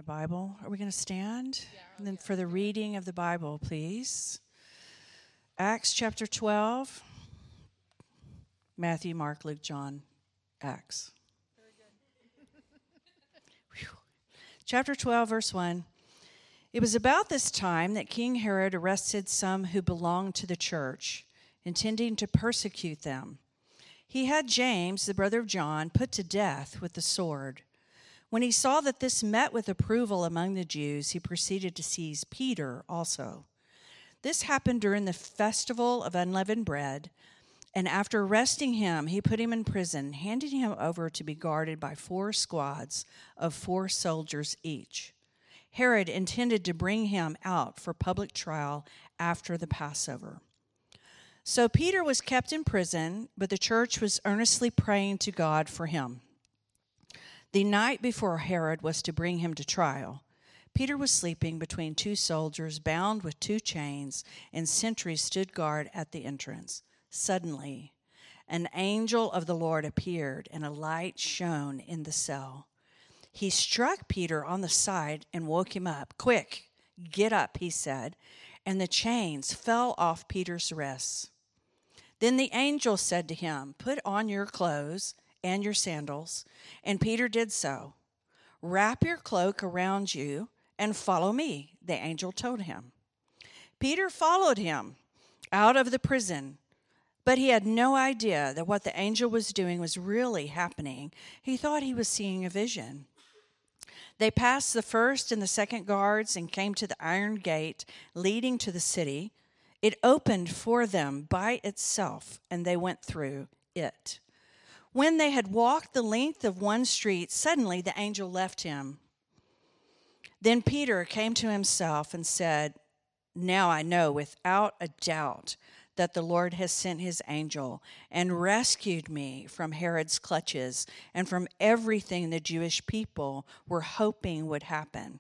a Bible. Are we going to stand? And then for the reading of the Bible, please. Acts chapter 12. Matthew, Mark, Luke, John, Acts. Chapter 12, verse 1. It was about this time that King Herod arrested some who belonged to the church, intending to persecute them. He had James, the brother of John, put to death with the sword. When he saw that this met with approval among the Jews, he proceeded to seize Peter also. This happened during the festival of unleavened bread, and after arresting him, he put him in prison, handing him over to be guarded by 4 squads of 4 soldiers each. Herod intended to bring him out for public trial after the Passover. So Peter was kept in prison, but the church was earnestly praying to God for him. The night before Herod was to bring him to trial, Peter was sleeping between 2 soldiers bound with 2 chains, and sentries stood guard at the entrance. Suddenly, an angel of the Lord appeared, and a light shone in the cell. He struck Peter on the side and woke him up. "Quick, get up," he said, and the chains fell off Peter's wrists. Then the angel said to him, "Put on your clothes and your sandals." And Peter did so. "Wrap your cloak around you and follow me," the angel told him. Peter followed him out of the prison, but he had no idea that what the angel was doing was really happening. He thought he was seeing a vision. They passed the first and the second guards and came to the iron gate leading to the city. It opened for them by itself, and they went through it. When they had walked the length of one street, suddenly the angel left him. Then Peter came to himself and said, "Now I know without a doubt that the Lord has sent his angel and rescued me from Herod's clutches and from everything the Jewish people were hoping would happen."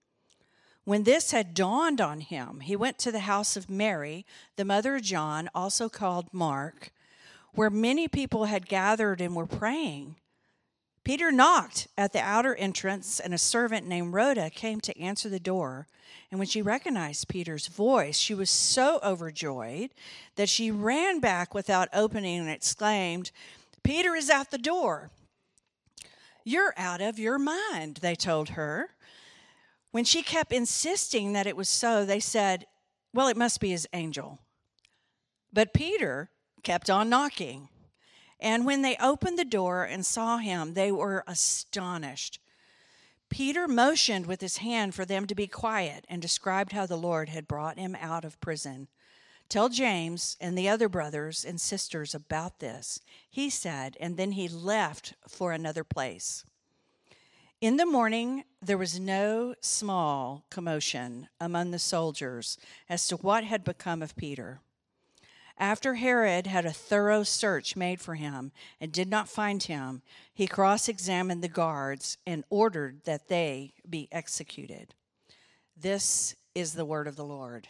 When this had dawned on him, he went to the house of Mary, the mother of John, also called Mark, where many people had gathered and were praying. Peter knocked at the outer entrance, and a servant named Rhoda came to answer the door. And when she recognized Peter's voice, she was so overjoyed that she ran back without opening and exclaimed, "Peter is at the door." "You're out of your mind," they told her. When she kept insisting that it was so, they said, "Well, it must be his angel." But Peter kept on knocking. And when they opened the door and saw him, they were astonished. Peter motioned with his hand for them to be quiet and described how the Lord had brought him out of prison. "Tell James and the other brothers and sisters about this," he said, and then he left for another place. In the morning, there was no small commotion among the soldiers as to what had become of Peter. After Herod had a thorough search made for him and did not find him, he cross-examined the guards and ordered that they be executed. This is the word of the Lord.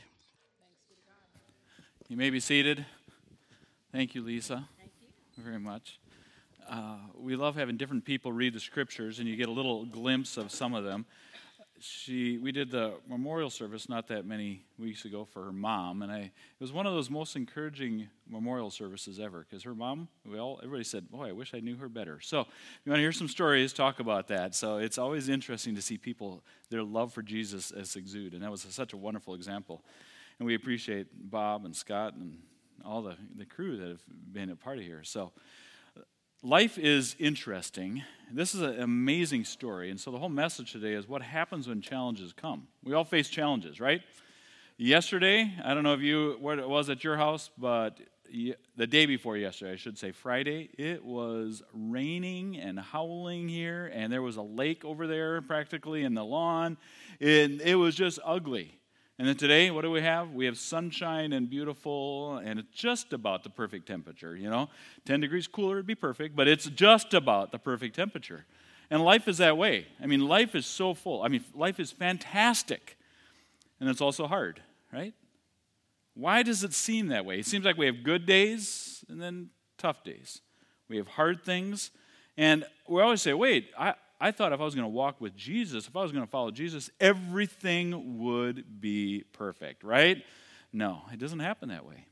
You may be seated. Thank you, Lisa. Thank you very much. We love having different people read the scriptures, and you get a little glimpse of some of them. We did the memorial service not that many weeks ago for her mom, and it was one of those most encouraging memorial services ever, because her mom, everybody said, "Boy, I wish I knew her better." So if you want to hear some stories, talk about that. So it's always interesting to see people, their love for Jesus as exude, and that was such a wonderful example. And we appreciate Bob and Scott and all the crew that have been a part of here. So life is interesting. This is an amazing story. And so the whole message today is what happens when challenges come. We all face challenges, right? Yesterday, I don't know what it was at your house, but the day before yesterday, I should say Friday, it was raining and howling here, and there was a lake over there practically in the lawn. It was just ugly. And then today, what do we have? We have sunshine and beautiful, and it's just about the perfect temperature, 10 degrees cooler would be perfect, but it's just about the perfect temperature. And life is that way. I mean, life is so full. I mean, life is fantastic, and it's also hard, right? Why does it seem that way? It seems like we have good days and then tough days. We have hard things, and we always say, wait, I thought if I was going to walk with Jesus, if I was going to follow Jesus, everything would be perfect, right? No, it doesn't happen that way.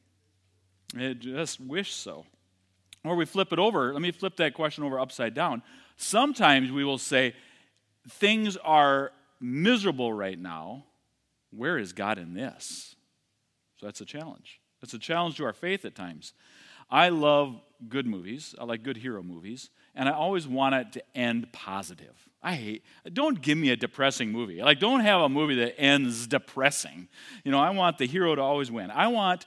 It just wish so. Or we flip it over. Let me flip that question over upside down. Sometimes we will say, things are miserable right now. Where is God in this? So that's a challenge. That's a challenge to our faith at times. I love good movies. I like good hero movies. And I always want it to end positive. Don't give me a depressing movie. Don't have a movie that ends depressing. I want the hero to always win. I want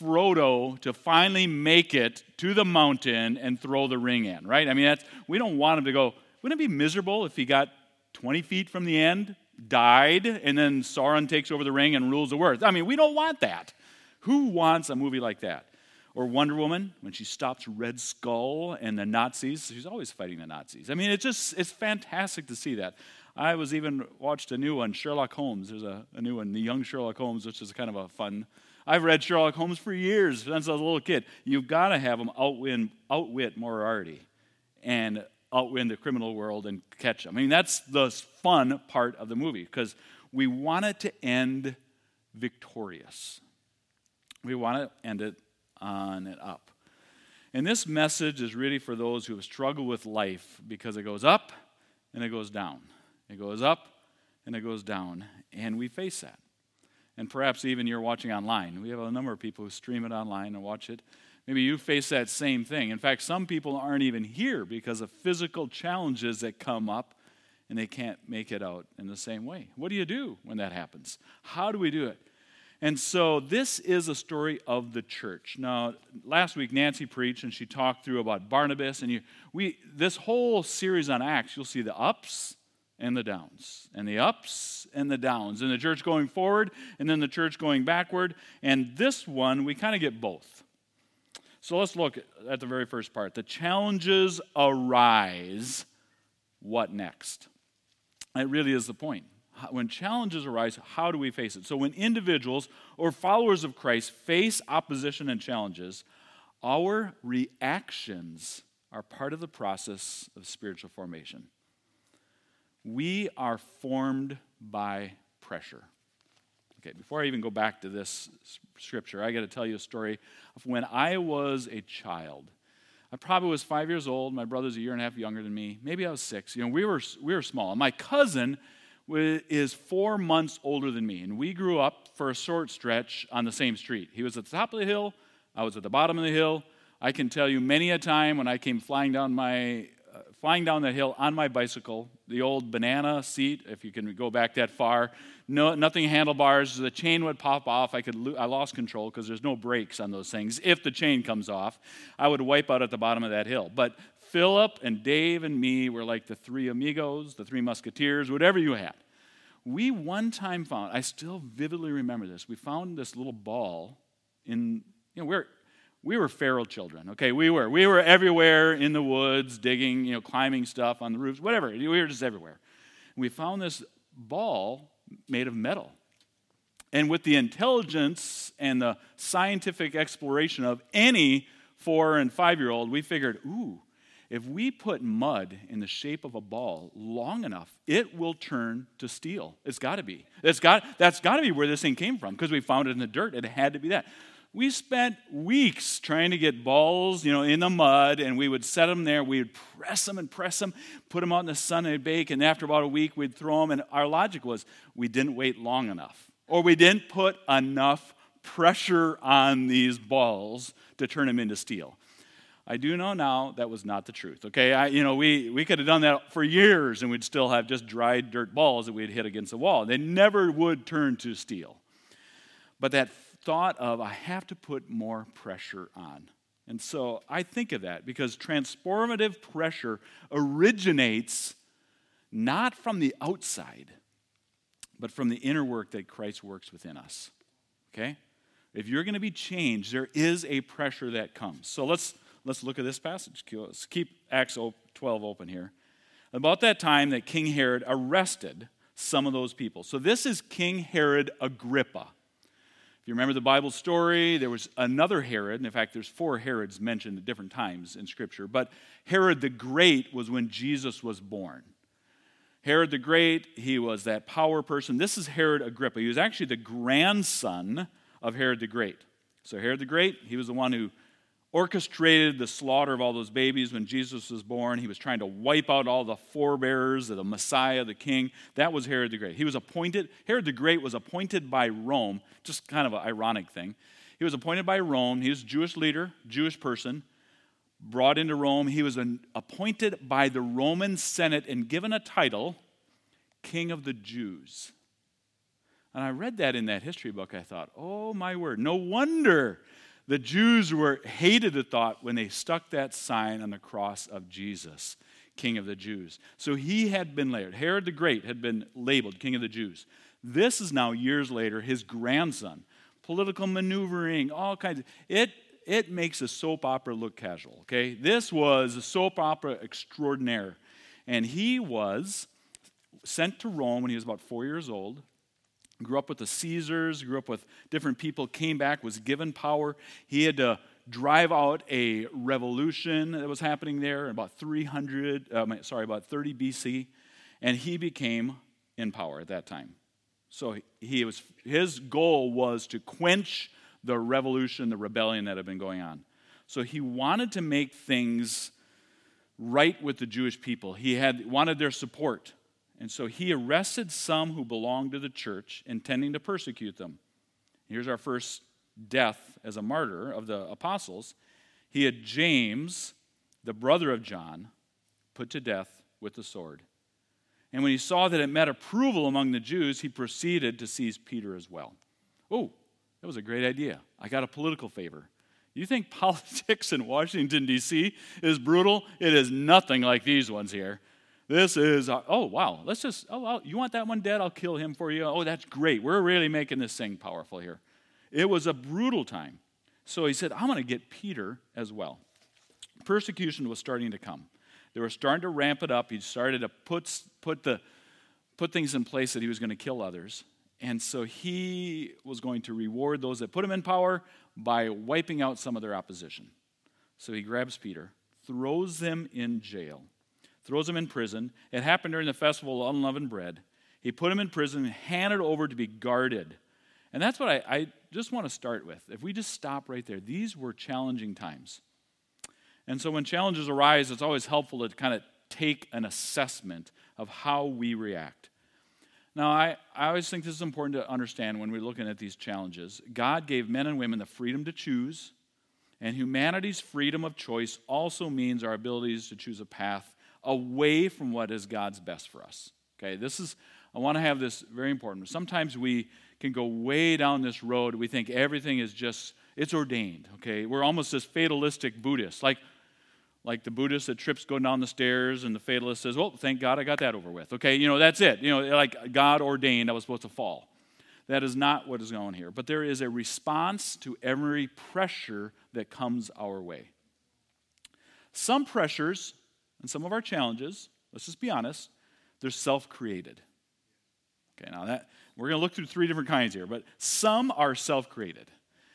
Frodo to finally make it to the mountain and throw the ring in, right? We don't want him to go, wouldn't it be miserable if he got 20 feet from the end, died, and then Sauron takes over the ring and rules the world? We don't want that. Who wants a movie like that? Or Wonder Woman, when she stops Red Skull and the Nazis. She's always fighting the Nazis. It's fantastic to see that. I was even watched a new one, Sherlock Holmes. There's a new one, The Young Sherlock Holmes, which is kind of a fun. I've read Sherlock Holmes for years, since I was a little kid. You've got to have him outwit Moriarty and outwin the criminal world and catch him. That's the fun part of the movie, because we want it to end victorious. We want to end it on and up. And this message is really for those who have struggled with life, because it goes up and it goes down. It goes up and it goes down, and we face that. And perhaps even you're watching online. We have a number of people who stream it online and watch it. Maybe you face that same thing. In fact, some people aren't even here because of physical challenges that come up, and they can't make it out in the same way. What do you do when that happens? How do we do it? And so this is a story of the church. Now, last week Nancy preached, and she talked through about Barnabas. And this whole series on Acts, you'll see the ups and the downs, and the ups and the downs, and the church going forward, and then the church going backward. And this one, we kind of get both. So let's look at the very first part. The challenges arise. What next? It really is the point. When challenges arise, how do we face it? So when individuals or followers of Christ face opposition and challenges, our reactions are part of the process of spiritual formation. We are formed by pressure. Okay, before I even go back to this scripture, I got to tell you a story of when I was a child. I probably was 5 years old. My brother's a year and a half younger than me. Maybe I was 6. We were small. My cousin is 4 months older than me, and we grew up for a short stretch on the same street. He was at the top of the hill. I was at the bottom of the hill. I can tell you many a time when I came flying down the hill on my bicycle, the old banana seat, if you can go back that far, nothing handlebars, the chain would pop off. I lost control because there's no brakes on those things. If the chain comes off, I would wipe out at the bottom of that hill. But Philip and Dave and me were like the three amigos, the three musketeers, whatever you had. We one time found, I still vividly remember this, we found this little ball in, we were feral children, okay? We were everywhere in the woods, digging, climbing stuff on the roofs, whatever. We were just everywhere. We found this ball made of metal. And with the intelligence and the scientific exploration of any 4- and 5-year-old, we figured, if we put mud in the shape of a ball long enough, it will turn to steel. It's got to be. That's got to be where this thing came from, because we found it in the dirt. It had to be that. We spent weeks trying to get balls, in the mud, and we would set them there. We would press them, put them out in the sun and they'd bake, and after about a week, we'd throw them. And our logic was we didn't wait long enough, or we didn't put enough pressure on these balls to turn them into steel. I do know now that was not the truth, okay? We could have done that for years, and we'd still have just dried dirt balls that we'd hit against the wall. They never would turn to steel. But that thought of, I have to put more pressure on. And so I think of that because transformative pressure originates not from the outside, but from the inner work that Christ works within us, okay? If you're going to be changed, there is a pressure that comes. So let's look at this passage. Let's keep Acts 12 open here. About that time that King Herod arrested some of those people. So this is King Herod Agrippa. If you remember the Bible story, there was another Herod. In fact, there's 4 Herods mentioned at different times in Scripture. But Herod the Great was when Jesus was born. Herod the Great, he was that power person. This is Herod Agrippa. He was actually the grandson of Herod the Great. So Herod the Great, he was the one who orchestrated the slaughter of all those babies when Jesus was born. He was trying to wipe out all the forebearers of the Messiah, the king. That was Herod the Great. He was appointed, Herod the Great was appointed by Rome, just kind of an ironic thing. He was appointed by Rome. He was a Jewish leader, Jewish person, brought into Rome. He was appointed by the Roman Senate and given a title, King of the Jews. And I read that in that history book. I thought, oh my word, no wonder the Jews hated the thought when they stuck that sign on the cross of Jesus, King of the Jews. So he had been labeled. Herod the Great had been labeled King of the Jews. This is now years later his grandson. Political maneuvering, all kinds of it makes a soap opera look casual, okay? This was a soap opera extraordinaire. And he was sent to Rome when he was about 4 years old. Grew up with the Caesars, grew up with different people, came back, was given power. He had to drive out a revolution that was happening there in about 30 BC, and he became in power at that time. So his goal was to quench the revolution, the rebellion that had been going on. So he wanted to make things right with the Jewish people. He wanted their support. And so he arrested some who belonged to the church, intending to persecute them. Here's our first death as a martyr of the apostles. He had James, the brother of John, put to death with the sword. And when he saw that it met approval among the Jews, he proceeded to seize Peter as well. Oh, that was a great idea. I got a political favor. You think politics in Washington, D.C. is brutal? It is nothing like these ones here. This is, oh, wow, you want that one dead? I'll kill him for you. Oh, that's great. We're really making this thing powerful here. It was a brutal time. So he said, I'm going to get Peter as well. Persecution was starting to come. They were starting to ramp it up. He started to put things in place that he was going to kill others. And so he was going to reward those that put him in power by wiping out some of their opposition. So he grabs Peter, throws him in jail. Throws him in prison. It happened during the festival of unleavened bread. He put him in prison and handed over to be guarded. And that's what I just want to start with. If we just stop right there, these were challenging times. And so when challenges arise, it's always helpful to kind of take an assessment of how we react. Now, I always think this is important to understand when we're looking at these challenges. God gave men and women the freedom to choose, and humanity's freedom of choice also means our abilities to choose a path away from what is God's best for us. Okay, I want to have this very important. Sometimes we can go way down this road. We think everything is it's ordained. Okay, we're almost this fatalistic Buddhist, like the Buddhist that trips going down the stairs, and the fatalist says, "Well, thank God I got that over with." Okay, that's it. Like God ordained I was supposed to fall. That is not what is going on here. But there is a response to every pressure that comes our way. Some pressures and some of our challenges, let's just be honest, they're self-created. Okay, now we're going to look through three different kinds here, but some are self-created.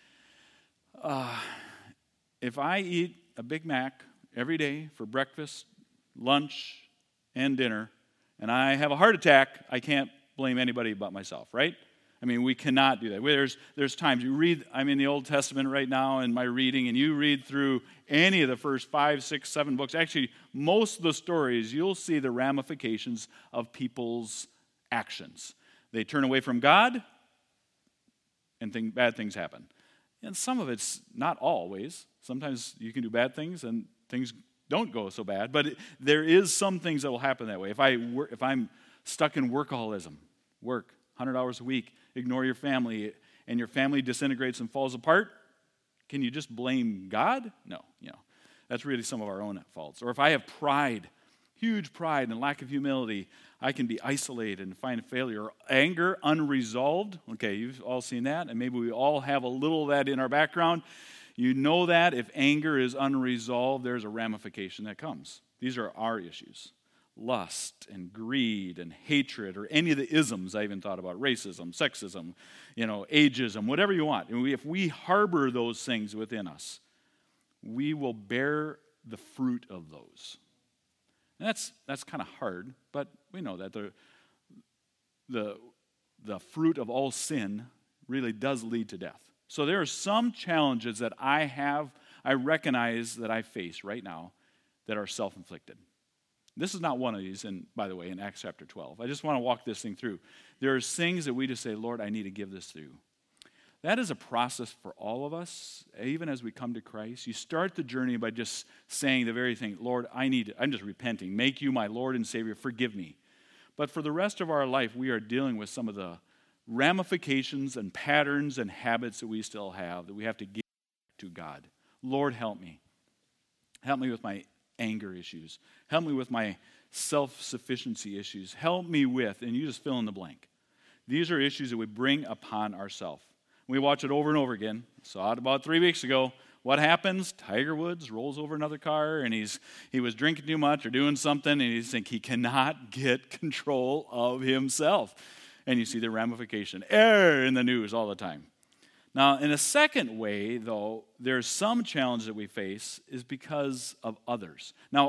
If I eat a Big Mac every day for breakfast, lunch, and dinner, and I have a heart attack, I can't blame anybody but myself, right? I mean, we cannot do that. There's times you read, I'm in the Old Testament right now in my reading, and you read through any of the first 5, 6, 7 books. Actually, most of the stories, you'll see the ramifications of people's actions. They turn away from God, and bad things happen. And some of it's not always. Sometimes you can do bad things, and things don't go so bad. But there is some things that will happen that way. If I'm stuck in workaholism, work 100 hours a week, ignore your family, and your family disintegrates and falls apart, can you just blame God? No, that's really some of our own faults. Or if I have pride, huge pride and lack of humility, I can be isolated and find failure. Or anger, unresolved. Okay, you've all seen that, and maybe we all have a little of that in our background. You know that if anger is unresolved, there's a ramification that comes. These are our issues. Lust and greed and hatred, or any of the isms I even thought about, racism, sexism, ageism, whatever you want. And if we harbor those things within us, we will bear the fruit of those. And that's kind of hard, but we know that the fruit of all sin really does lead to death. So there are some challenges that I recognize that I face right now that are self-inflicted. This is not one of these, and by the way, in Acts chapter 12. I just want to walk this thing through. There are things that we just say, Lord, I need to give this through. That is a process for all of us, even as we come to Christ. You start the journey by just saying the very thing, Lord, I'm just repenting. Make you my Lord and Savior. Forgive me. But for the rest of our life, we are dealing with some of the ramifications and patterns and habits that we still have that we have to give to God. Lord, help me. Help me with my anger issues. Help me with my self-sufficiency issues. Help me with, and you just fill in the blank. These are issues that we bring upon ourselves. We watch it over and over again. Saw it about 3 weeks ago. What happens? Tiger Woods rolls over another car, and he was drinking too much or doing something, and you think he cannot get control of himself. And you see the ramification in the news all the time. Now, in a second way, though, there's some challenge that we face is because of others. Now,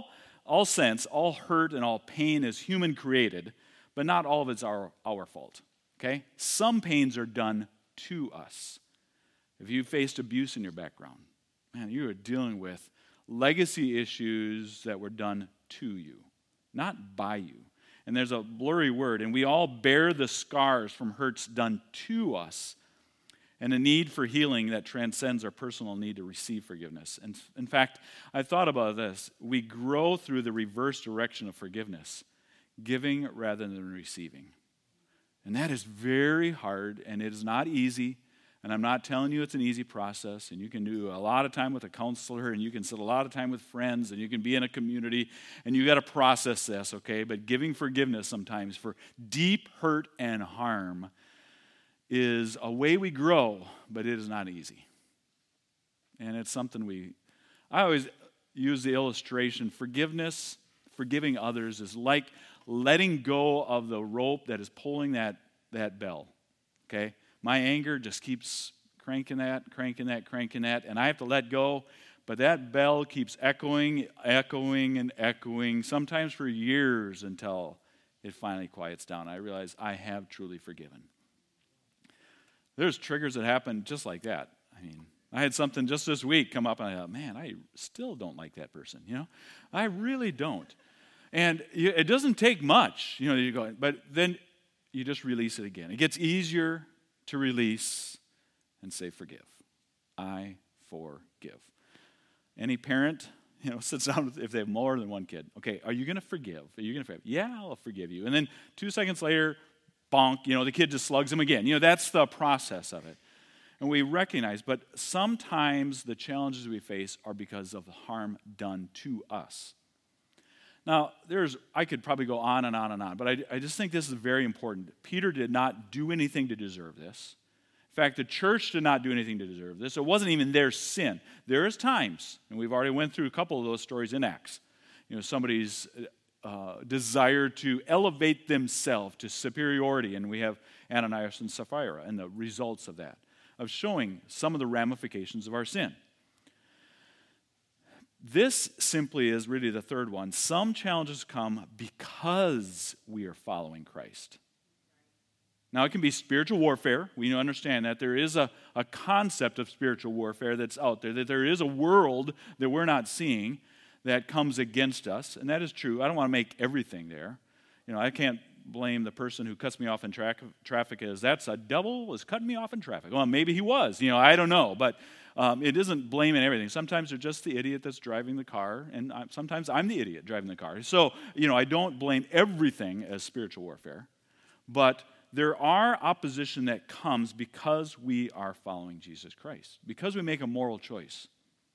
all sense, all hurt, and all pain is human created, but not all of it's our fault. Okay? Some pains are done to us. If you faced abuse in your background, man, you are dealing with legacy issues that were done to you, not by you. And there's a blurry word, and we all bear the scars from hurts done to us and a need for healing that transcends our personal need to receive forgiveness. And in fact, I thought about this. We grow through the reverse direction of forgiveness, giving rather than receiving. And that is very hard, and it is not easy. And I'm not telling you it's an easy process, and you can do a lot of time with a counselor, and you can sit a lot of time with friends, and you can be in a community, and you got to process this, okay? But giving forgiveness sometimes for deep hurt and harm is a way we grow, but it is not easy. And it's something I always use the illustration, forgiving others is like letting go of the rope that is pulling that bell, okay? My anger just keeps cranking that, and I have to let go, but that bell keeps echoing, sometimes for years until it finally quiets down. I realize I have truly forgiven. There's triggers that happen just like that. I mean, I had something just this week come up, and I thought, man, I still don't like that person, I really don't. And it doesn't take much, you go, but then you just release it again. It gets easier to release and say, forgive. I forgive. Any parent, sits down if they have more than one kid. Okay, are you going to forgive? Are you going to forgive? Yeah, I'll forgive you. And then 2 seconds later, bonk, the kid just slugs him again. That's the process of it. And we recognize, but sometimes the challenges we face are because of the harm done to us. Now, I could probably go on and on and on, but I just think this is very important. Peter did not do anything to deserve this. In fact, the church did not do anything to deserve this. It wasn't even their sin. There is times, and we've already went through a couple of those stories in Acts. Somebody's desire to elevate themselves to superiority, and we have Ananias and Sapphira and the results of that, of showing some of the ramifications of our sin. This simply is really the third one. Some challenges come because we are following Christ. Now, it can be spiritual warfare. We understand that there is a concept of spiritual warfare that's out there, that there is a world that we're not seeing that comes against us, and that is true. I don't want to make everything there. I can't blame the person who cuts me off in traffic as that's a devil was cutting me off in traffic. Well, maybe he was. I don't know, but it isn't blaming everything. Sometimes they're just the idiot that's driving the car, and sometimes I'm the idiot driving the car. So, I don't blame everything as spiritual warfare, but there are opposition that comes because we are following Jesus Christ, because we make a moral choice.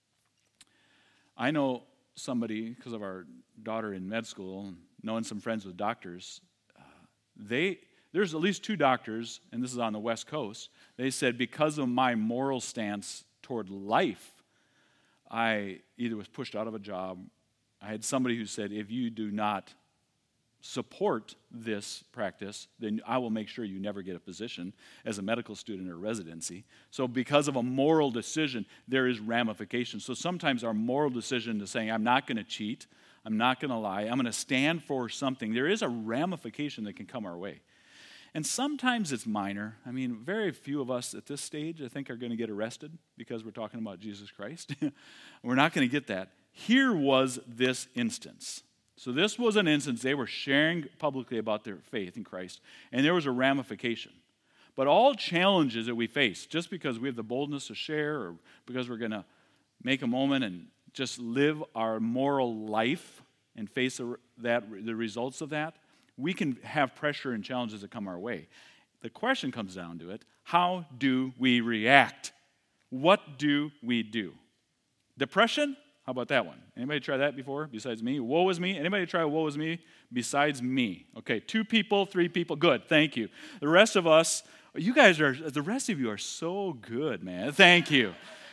I know somebody, because of our daughter in med school, and knowing some friends with doctors, there's at least 2 doctors, and this is on the West Coast, they said because of my moral stance toward life, I either was pushed out of a job. I had somebody who said, if you do not support this practice, then I will make sure you never get a position as a medical student or residency. So because of a moral decision, there is ramifications. So sometimes our moral decision to saying, I'm not going to cheat, I'm not going to lie. I'm going to stand for something. There is a ramification that can come our way. And sometimes it's minor. I mean, very few of us at this stage, I think, are going to get arrested because we're talking about Jesus Christ. We're not going to get that. Here was this instance. So this was an instance. They were sharing publicly about their faith in Christ, and there was a ramification. But all challenges that we face, just because we have the boldness to share or because we're going to make a moment and just live our moral life and face the results of that, we can have pressure and challenges that come our way. The question comes down to it, how do we react? What do we do? Depression? How about that one? Anybody try that before besides me? Woe is me? Anybody try woe is me besides me? Okay, 2 people, 3 people. Good, thank you. The rest of us, the rest of you are so good, man. Thank you.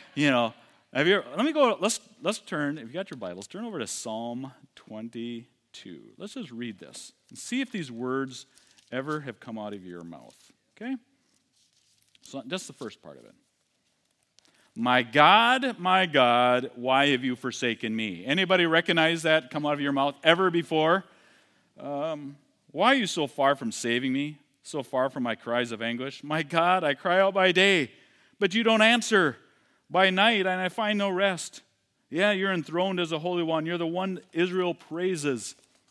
Let's turn, if you got your Bibles, turn over to Psalm 22. Let's just read this and see if these words ever have come out of your mouth, okay? So that's the first part of it. My God, why have you forsaken me? Anybody recognize that come out of your mouth ever before? Why are you so far from saving me, so far from my cries of anguish? My God, I cry out by day, but you don't answer. By night, and I find no rest. Yeah, you're enthroned as a Holy One. You're the one Israel praises.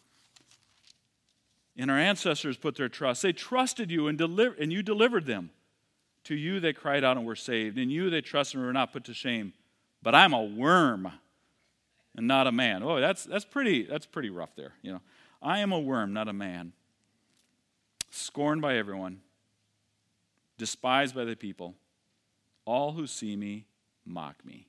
And our ancestors put their trust. They trusted you and you delivered them. To you they cried out and were saved. In you they trusted and were not put to shame. But I'm a worm and not a man. Oh, that's pretty rough there. I am a worm, not a man. Scorned by everyone. Despised by the people. All who see me mock me.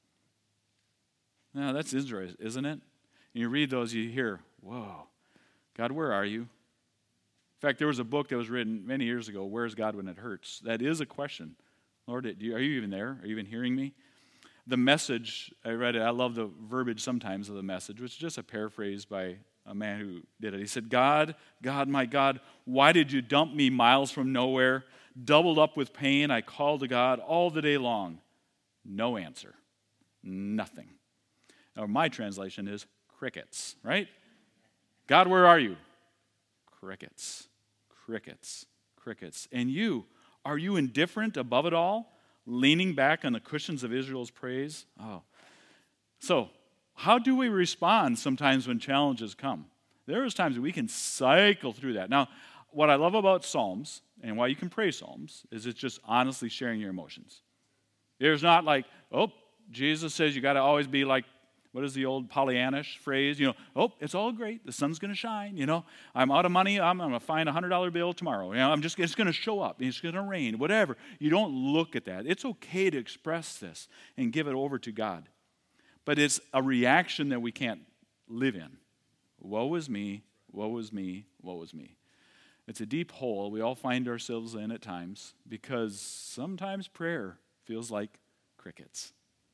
Now, that's Israel, isn't it? And you read those, you hear, whoa, God, where are you? In fact, there was a book that was written many years ago, Where's God When It Hurts? That is a question. Lord, are you even there? Are you even hearing me? The Message, I read it, I love the verbiage sometimes of the Message, which is just a paraphrase by a man who did it. He said, God, my God, why did you dump me miles from nowhere? Doubled up with pain, I called to God all the day long. No answer. Nothing. Or my translation is crickets, right? God, where are you? Crickets. Crickets. Crickets. And you, are you indifferent above it all? Leaning back on the cushions of Israel's praise? Oh. So, how do we respond sometimes when challenges come? There is times that we can cycle through that. Now, what I love about Psalms, and why you can pray Psalms, is it's just honestly sharing your emotions. There's not like, oh, Jesus says you got to always be like, what is the old Pollyannish phrase? Oh, it's all great. The sun's going to shine. I'm out of money. I'm going to find a $100 bill tomorrow. It's going to show up. It's going to rain, whatever. You don't look at that. It's okay to express this and give it over to God. But it's a reaction that we can't live in. Woe is me, woe is me, woe is me. It's a deep hole we all find ourselves in at times because sometimes prayer feels like crickets.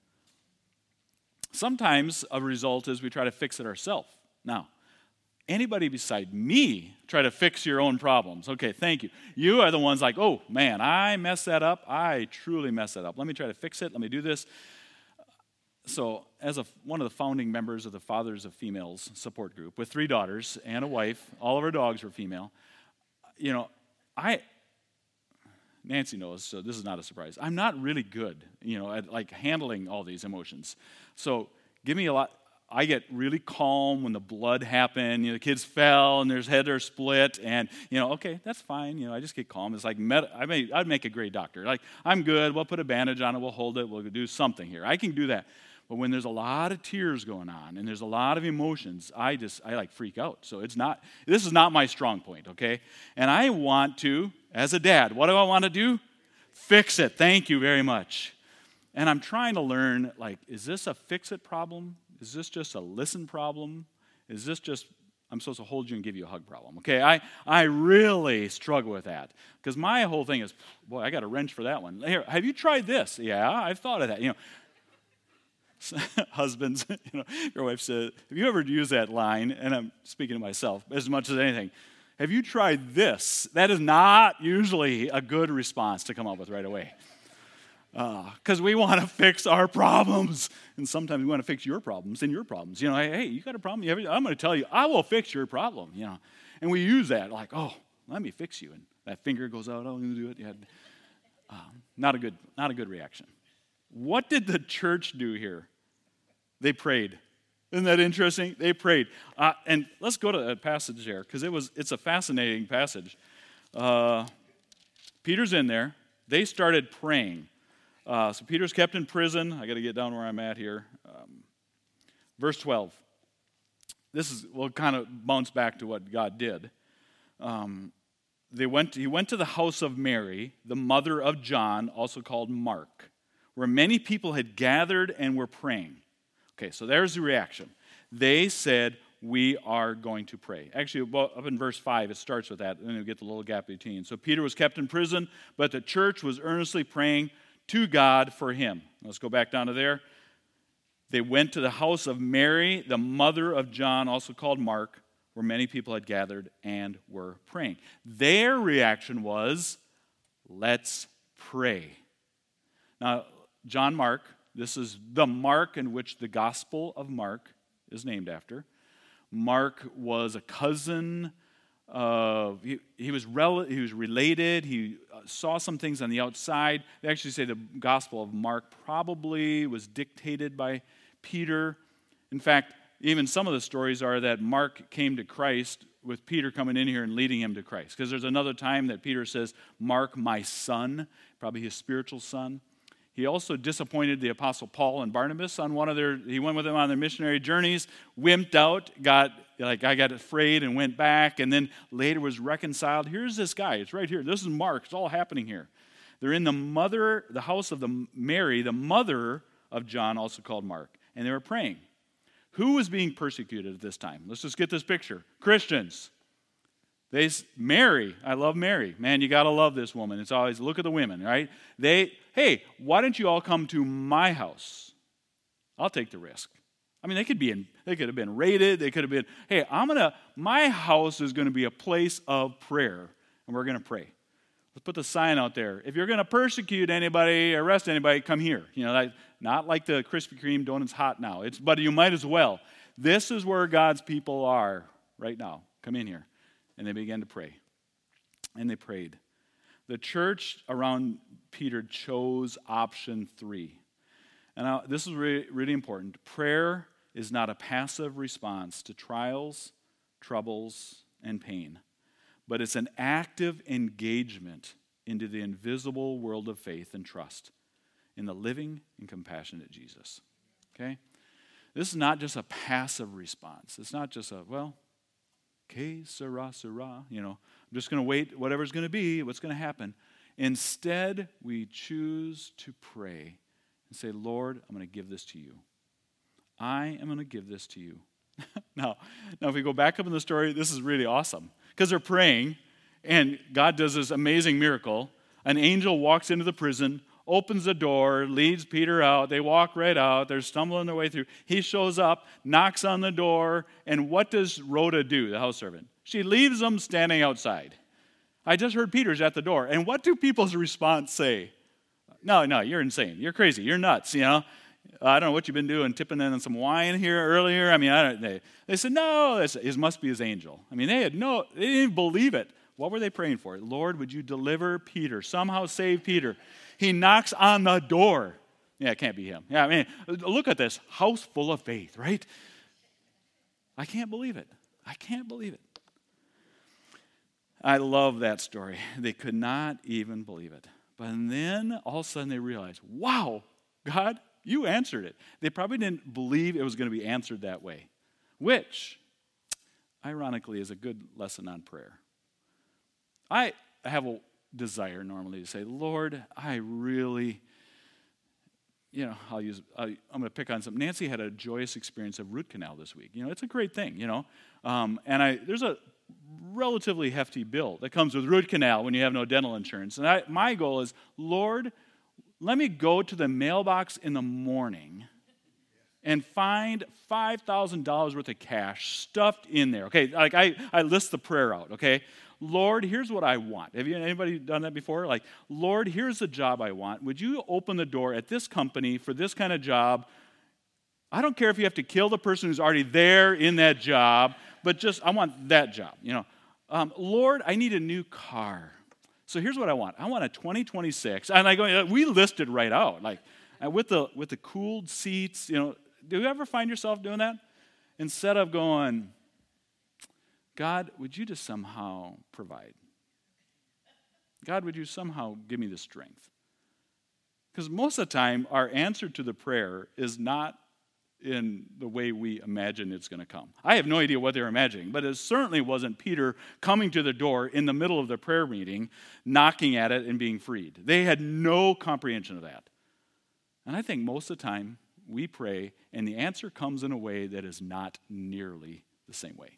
Sometimes a result is we try to fix it ourselves. Now, anybody beside me try to fix your own problems. Okay, thank you. You are the ones like, oh, man, I messed that up. I truly messed that up. Let me try to fix it. Let me do this. So, as one of the founding members of the Fathers of Females support group with 3 daughters and a wife, all of our dogs were female, Nancy knows, so this is not a surprise. I'm not really good, at handling all these emotions. So give me a lot. I get really calm when the blood happened. The kids fell and their heads are split, and okay, that's fine. I just get calm. It's like I'd make a great doctor. Like I'm good. We'll put a bandage on it. We'll hold it. We'll do something here. I can do that. But when there's a lot of tears going on and there's a lot of emotions, I freak out. So this is not my strong point, okay? And I want to, as a dad, what do I want to do? Fix it. Thank you very much. And I'm trying to learn, is this a fix-it problem? Is this just a listen problem? Is this just, I'm supposed to hold you and give you a hug problem? Okay, I really struggle with that. Because my whole thing is, boy, I got a wrench for that one. Here, have you tried this? Yeah, I've thought of that. Husbands, your wife said, have you ever used that line? And I'm speaking to myself as much as anything. Have you tried this? That is not usually a good response to come up with right away. Because we want to fix our problems. And sometimes we want to fix your problems and your problems. Hey, you got a problem? I'm going to tell you, I will fix your problem. And we use that like, oh, let me fix you. And that finger goes out, I'm going to do it. Not a good reaction. What did the church do here? They prayed. Isn't that interesting? They prayed. And let's go to that passage there, because it's a fascinating passage. Peter's in there. They started praying. So Peter's kept in prison. I got to get down where I'm at here. Verse 12. We'll kind of bounce back to what God did. He went to the house of Mary, the mother of John, also called Mark, where many people had gathered and were praying. Okay, so there's the reaction. They said, we are going to pray. Actually, up in verse 5, it starts with that, and then we get the little gap between. So Peter was kept in prison, but the church was earnestly praying to God for him. Let's go back down to there. They went to the house of Mary, the mother of John, also called Mark, where many people had gathered and were praying. Their reaction was, let's pray. Now, John Mark, this is the Mark in which the Gospel of Mark is named after. Mark was a cousin of, he was related, he saw some things on the outside. They actually say the Gospel of Mark probably was dictated by Peter. In fact, even some of the stories are that Mark came to Christ with Peter coming in here and leading him to Christ. Because there's another time that Peter says, Mark, my son, probably his spiritual son. He also disappointed the Apostle Paul and Barnabas on he went with them on their missionary journeys, wimped out, I got afraid and went back, and then later was reconciled. Here's this guy, it's right here. This is Mark, it's all happening here. They're in the house of Mary, the mother of John, also called Mark, and they were praying. Who was being persecuted at this time? Let's just get this picture. Christians. Mary, I love Mary. Man, you got to love this woman. It's always, look at the women, right? Hey, why don't you all come to my house? I'll take the risk. I mean, they could have been raided. They could have been, hey, my house is going to be a place of prayer, and we're going to pray. Let's put the sign out there. If you're going to persecute anybody, arrest anybody, come here. Not like the Krispy Kreme donuts hot now. But you might as well. This is where God's people are right now. Come in here. And they began to pray. And they prayed. The church around Peter chose option 3. And this is really, really important. Prayer is not a passive response to trials, troubles, and pain, but it's an active engagement into the invisible world of faith and trust in the living and compassionate Jesus. Okay? This is not just a passive response. It's not just okay, sirrah. I'm just going to wait, whatever's going to be, what's going to happen. Instead, we choose to pray and say, Lord, I'm going to give this to you. I am going to give this to you. Now, if we go back up in the story, this is really awesome. Because they're praying, and God does this amazing miracle. An angel walks into the prison, opens the door, leads Peter out. They walk right out. They're stumbling their way through. He shows up, knocks on the door, and what does Rhoda do, the house servant? She leaves them standing outside. I just heard Peter's at the door. And what do people's response say? No, you're insane. You're crazy. You're nuts, I don't know what you've been doing, tipping in some wine here earlier. I mean, they said, no, it must be his angel. I mean, they didn't even believe it. What were they praying for? Lord, would you deliver Peter? Somehow save Peter. He knocks on the door. Yeah, it can't be him. Yeah, I mean, look at this house full of faith, right? I can't believe it. I love that story. They could not even believe it. But then all of a sudden they realized, wow, God, you answered it. They probably didn't believe it was going to be answered that way, which, ironically, is a good lesson on prayer. I have a desire normally to say, Lord, I really, I'm going to pick on something. Nancy had a joyous experience of root canal this week. It's a great thing, and there's a relatively hefty bill that comes with root canal when you have no dental insurance. And my goal is, Lord, let me go to the mailbox in the morning and find $5,000 worth of cash stuffed in there. Okay, like I list the prayer out, okay? Lord, here's what I want. Have anybody done that before? Like, Lord, here's the job I want. Would you open the door at this company for this kind of job? I don't care if you have to kill the person who's already there in that job, but just, I want that job, Lord, I need a new car. So here's what I want. I want a 2026. And I go, we listed right out, like with the cooled seats, Do you ever find yourself doing that? Instead of going, God, would you just somehow provide? God, would you somehow give me the strength? Because most of the time, our answer to the prayer is not in the way we imagine it's going to come. I have no idea what they're imagining, but it certainly wasn't Peter coming to the door in the middle of the prayer meeting, knocking at it and being freed. They had no comprehension of that. And I think most of the time we pray and the answer comes in a way that is not nearly the same way.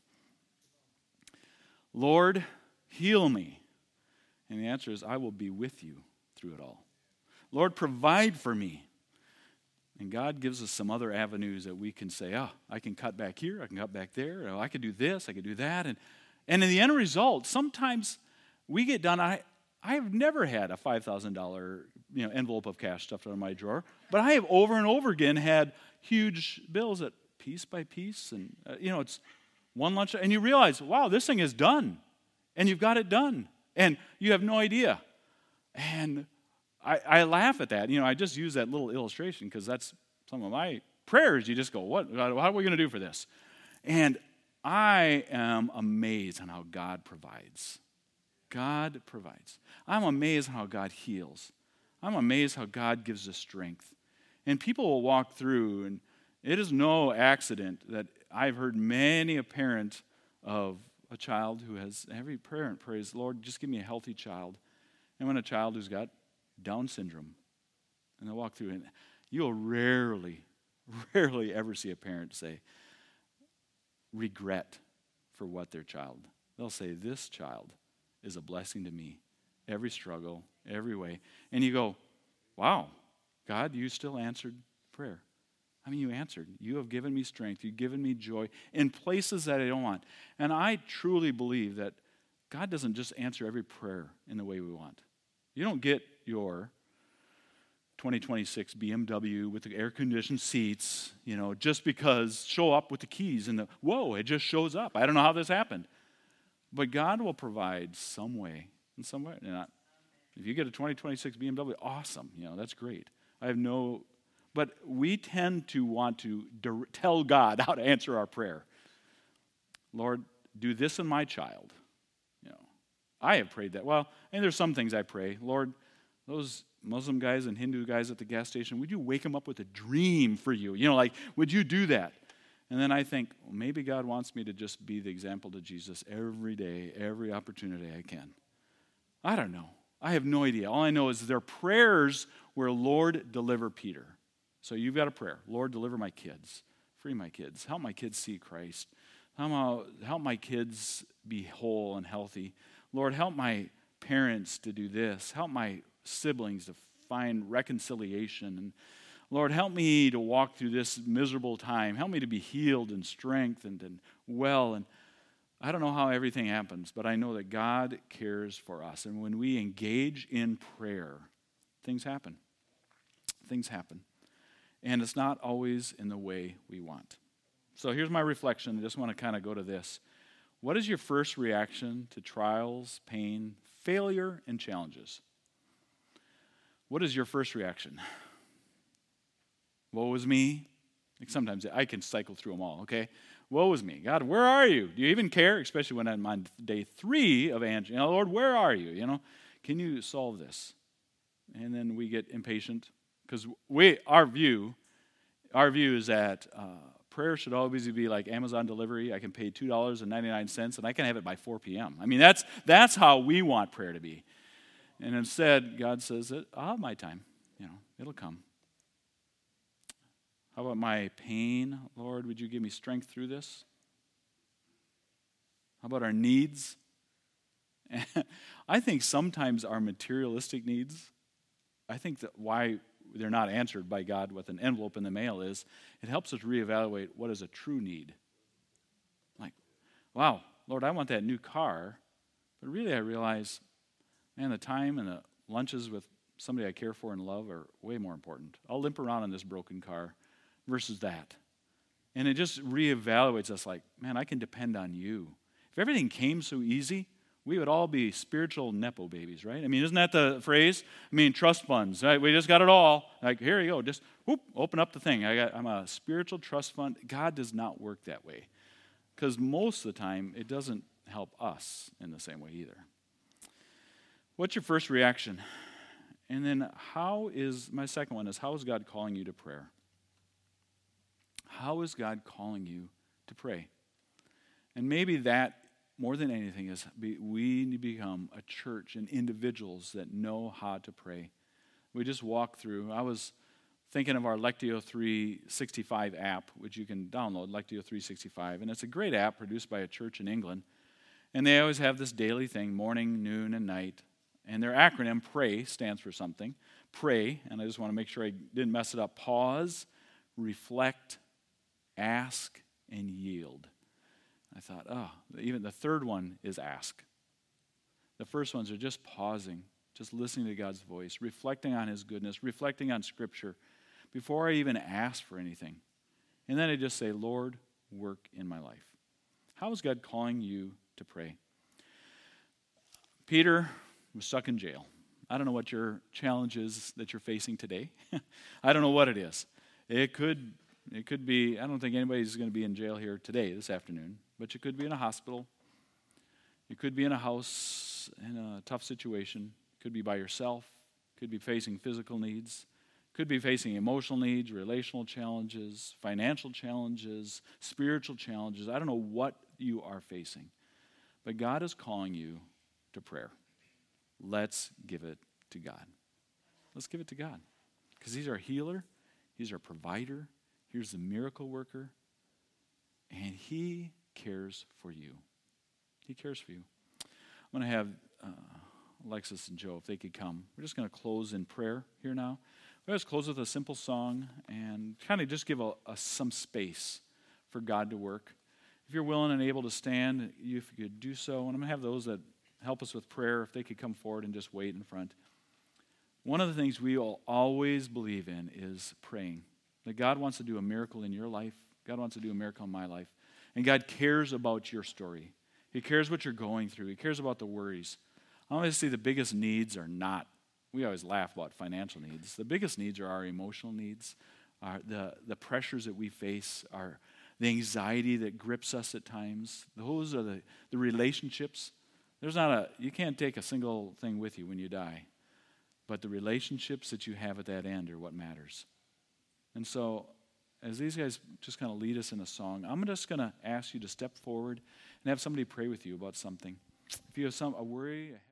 Lord, heal me. And the answer is, I will be with you through it all. Lord, provide for me. And God gives us some other avenues that we can say, I can cut back here, I can cut back there, I could do this, I could do that. And in the end result, sometimes we get done. I have never had a $5,000 envelope of cash stuffed in my drawer, but I have over and over again had huge bills that piece by piece, and it's one lunch, and you realize, wow, this thing is done, and you've got it done, and you have no idea. And I laugh at that. I just use that little illustration because that's some of my prayers. You just go, what are we going to do for this? And I am amazed on how God provides. God provides. I'm amazed how God heals. I'm amazed how God gives us strength. And people will walk through, and it is no accident that I've heard many a parent of a child who has, every parent prays, Lord, just give me a healthy child. And when a child who's got Down syndrome, and they'll walk through, and you'll rarely ever see a parent say, regret for what their child. They'll say, this child is a blessing to me. Every struggle, every way. And you go, wow, God, you still answered prayer. I mean, you answered. You have given me strength. You've given me joy in places that I don't want. And I truly believe that God doesn't just answer every prayer in the way we want. You don't get your 2026 BMW with the air-conditioned seats, just because show up with the keys and it just shows up. I don't know how this happened. But God will provide some way, in some way. If you get a 2026 BMW, awesome. That's great. But we tend to want to tell God how to answer our prayer. Lord, do this in my child. I have prayed that. Well, and there's some things I pray. Lord, those Muslim guys and Hindu guys at the gas station, would you wake them up with a dream for you? Would you do that? And then I think, well, maybe God wants me to just be the example to Jesus every day, every opportunity I can. I don't know. I have no idea. All I know is their prayers were, Lord, deliver Peter. So you've got a prayer. Lord, deliver my kids. Free my kids. Help my kids see Christ. Help my kids be whole and healthy. Lord, help my parents to do this. Help my siblings to find reconciliation. And Lord, help me to walk through this miserable time. Help me to be healed and strengthened and well. And I don't know how everything happens, but I know that God cares for us. And when we engage in prayer, things happen. Things happen. And it's not always in the way we want. So here's my reflection. I just want to kind of go to this. What is your first reaction to trials, pain, failure, and challenges? What is your first reaction? Woe is me. Like sometimes I can cycle through them all, okay? Woe is me. God, where are you? Do you even care? Especially when I'm on day 3 of Angie. Lord, where are you? Can you solve this? And then we get impatient because our view is that prayer should always be like Amazon delivery. I can pay $2.99 and I can have it by 4 p.m. I mean, that's how we want prayer to be. And instead, God says, I'll have my time. It'll come. How about my pain? Lord, would you give me strength through this? How about our needs? I think sometimes our materialistic needs, I think that why they're not answered by God with an envelope in the mail is it helps us reevaluate what is a true need. Like, wow, Lord, I want that new car, But really I realize, man, the time and the lunches with somebody I care for and love are way more important. I'll limp around in this broken car versus that. And it just reevaluates us like, man, I can depend on you. If everything came so easy, we would all be spiritual Nepo babies, right? I mean, isn't that the phrase? I mean, trust funds, right? We just got it all. Like, here you go. Just whoop, open up the thing. I'm a spiritual trust fund. God does not work that way. Because most of the time, it doesn't help us in the same way either. What's your first reaction? And then my second one is, how is God calling you to prayer? How is God calling you to pray? And maybe that, more than anything, is we need to become a church and individuals that know how to pray. We just walk through. I was thinking of our Lectio 365 app, which you can download, Lectio 365. And it's a great app produced by a church in England. And they always have this daily thing, morning, noon, and night. And their acronym, PRAY, stands for something. Pray, and I just want to make sure I didn't mess it up. Pause, reflect, ask, and yield. I thought, even the third one is ask. The first ones are just pausing, just listening to God's voice, reflecting on His goodness, reflecting on Scripture before I even ask for anything. And then I just say, Lord, work in my life. How is God calling you to pray? Peter was stuck in jail. I don't know what your challenge is that you're facing today. I don't know what it is. It could be, I don't think anybody's going to be in jail here today, this afternoon, but you could be in a hospital. You could be in a house in a tough situation. Could be by yourself. Could be facing physical needs. Could be facing emotional needs, relational challenges, financial challenges, spiritual challenges. I don't know what you are facing, but God is calling you to prayer. Let's give it to God. Let's give it to God, because He's our healer. He's our provider. He's the miracle worker, and He cares for you. He cares for you. I'm going to have Alexis and Joe, if they could come. We're just going to close in prayer here now. We'll just close with a simple song and kind of just give some space for God to work. If you're willing and able to stand, if you could do so. And I'm going to have those that help us with prayer, if they could come forward and just wait in front. One of the things we will always believe in is praying. That God wants to do a miracle in your life. God wants to do a miracle in my life. And God cares about your story. He cares what you're going through. He cares about the worries. I want to see the biggest needs are not, we always laugh about financial needs. The biggest needs are our emotional needs, the pressures that we face, the anxiety that grips us at times. Those are the relationships. You can't take a single thing with you when you die. But the relationships that you have at that end are what matters. And so, as these guys just kind of lead us in a song, I'm just going to ask you to step forward and have somebody pray with you about something. If you have a worry,